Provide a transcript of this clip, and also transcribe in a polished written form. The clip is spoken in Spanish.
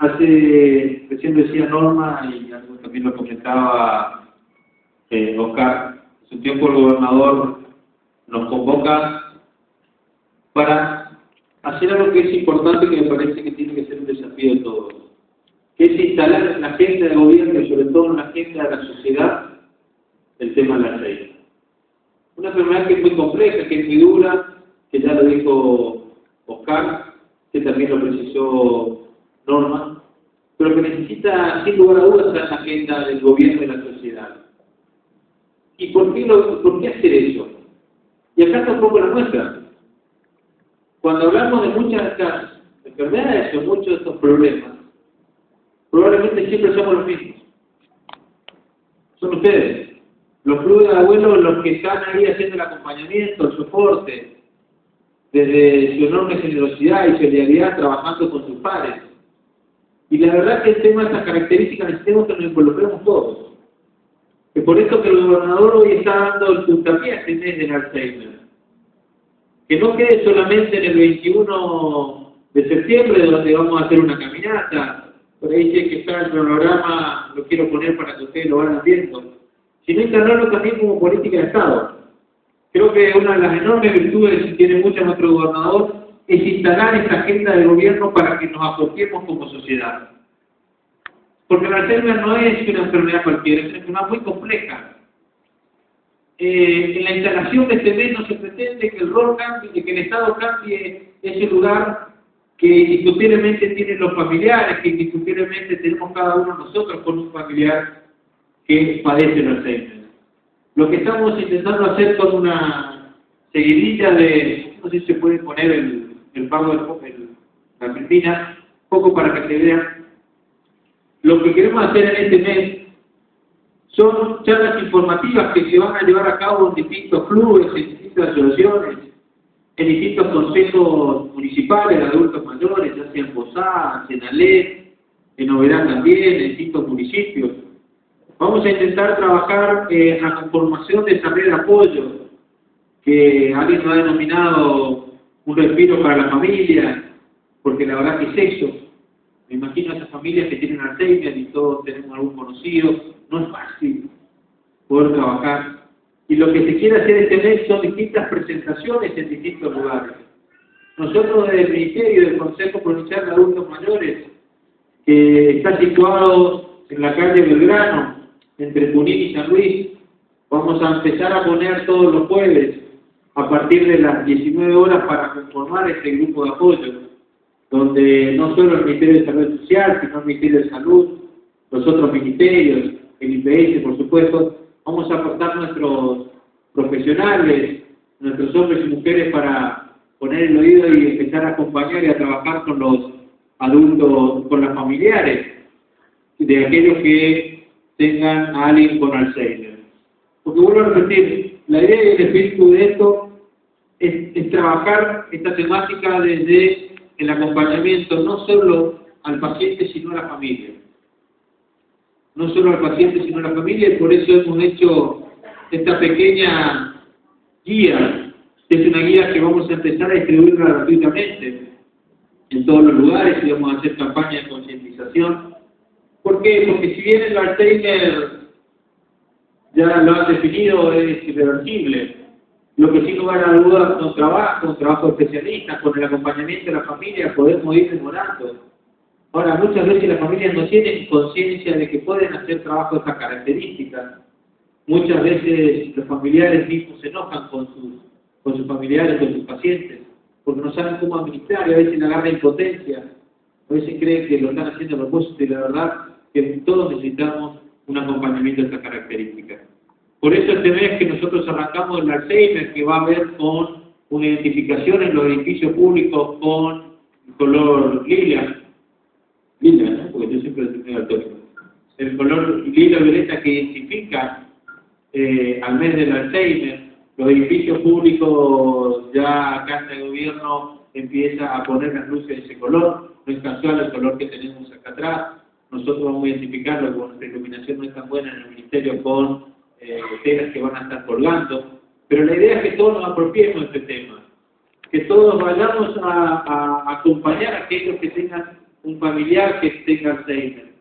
Recién decía Norma, y algo también lo comentaba Oscar, hace un tiempo el gobernador nos convoca para hacer algo que es importante, que me parece que tiene que ser un desafío de todos, que es instalar en la agenda del gobierno y sobre todo en la agenda de la sociedad el tema de la Alzheimer. Una enfermedad que es muy compleja, que es muy dura, que ya lo dijo Oscar, que también lo precisó Norma, pero que necesita, sin lugar a dudas, estar en la agenda del gobierno y de la sociedad. ¿Y por qué hacer eso? Y acá está un poco la muestra. Cuando hablamos de muchas de estas enfermedades o muchos de estos problemas, probablemente siempre somos los mismos. Son ustedes, los clubes de abuelos, los que están ahí haciendo el acompañamiento, el soporte, desde su enorme generosidad y solidaridad trabajando con sus pares. Y la verdad que el tema de estas características necesitamos que nos involucremos todos. Que por eso que el gobernador hoy está dando el puntapié a este mes del Alzheimer. Que no quede solamente en el 21 de septiembre, donde vamos a hacer una caminata. Por ahí sé que está el programa, lo quiero poner para que ustedes lo vayan viendo. Sino instalarlo también como política de Estado. Creo que una de las enormes virtudes que tiene mucho nuestro gobernador es instalar esta agenda de gobierno para que nos aportemos como sociedad. Porque el Alzheimer no es una enfermedad cualquiera, es una enfermedad muy compleja. En la instalación de este mes no se pretende que el rol cambie, que el Estado cambie ese lugar que indiscutiblemente tienen los familiares, que indiscutiblemente tenemos cada uno de nosotros con un familiar que padece el Alzheimer. Lo que estamos intentando hacer con una seguidilla de, no sé si se puede poner el pago de la Argentina, poco para que se vean. Lo que queremos hacer en este mes son charlas informativas que se van a llevar a cabo en distintos clubes, en distintas asociaciones, en distintos consejos municipales de adultos mayores, ya sea en Posadas, en Alep, en Oberá también, en distintos municipios. Vamos a intentar trabajar en la conformación de esa red de apoyo, que alguien lo ha denominado un respiro para la familia, porque la verdad que es eso. Me imagino a esas familias que tienen Alzheimer y todos tenemos algún conocido, no es fácil poder trabajar. Y lo que se quiere hacer este mes son distintas presentaciones en distintos lugares. Nosotros desde el Ministerio del Consejo Provincial de Adultos Mayores, que está situado en la calle Belgrano, entre Junín y San Luis, vamos a empezar a poner todos los jueves, a partir de las 19 horas, para conformar este grupo de apoyo, donde no solo el Ministerio de Salud Social, sino el Ministerio de Salud, los otros ministerios, el IPS, por supuesto, vamos a aportar nuestros profesionales, nuestros hombres y mujeres para poner el oído y empezar a acompañar y a trabajar con los adultos, con los familiares de aquellos que tengan a alguien con Alzheimer. Porque vuelvo a repetir, la idea y el espíritu de esto es trabajar esta temática desde el acompañamiento no solo al paciente sino a la familia. No solo al paciente sino a la familia, y por eso hemos hecho esta pequeña guía. Es una guía que vamos a empezar a distribuirla gratuitamente en todos los lugares y vamos a hacer campañas de concientización. ¿Por qué? Porque si bien el Alzheimer ya lo han definido, es irreversible. Lo que sin lugar a dudas, con trabajo de especialistas, con el acompañamiento de la familia, podemos ir mejorando. Ahora, muchas veces las familias no tienen conciencia de que pueden hacer trabajo de estas características. Muchas veces los familiares mismos se enojan con sus familiares, con sus pacientes, porque no saben cómo administrar y a veces le agarra impotencia. A veces creen que lo están haciendo a propósito y la verdad que todos necesitamos un acompañamiento de estas características. Por eso este mes que nosotros arrancamos el Alzheimer, que va a haber con una identificación en los edificios públicos con color lila, ¿no? Porque yo siempre he daltónico. El color lila violeta que identifica al mes del Alzheimer. Los edificios públicos, ya acá en el gobierno empieza a poner las luces de ese color. No es casual el color que tenemos acá atrás. Nosotros vamos a identificarlo, con nuestra iluminación no es tan buena en el ministerio, con telas que van a estar colgando. Pero la idea es que todos nos apropiemos de este tema. Que todos vayamos a acompañar a aquellos que tengan un familiar que tenga Alzheimer.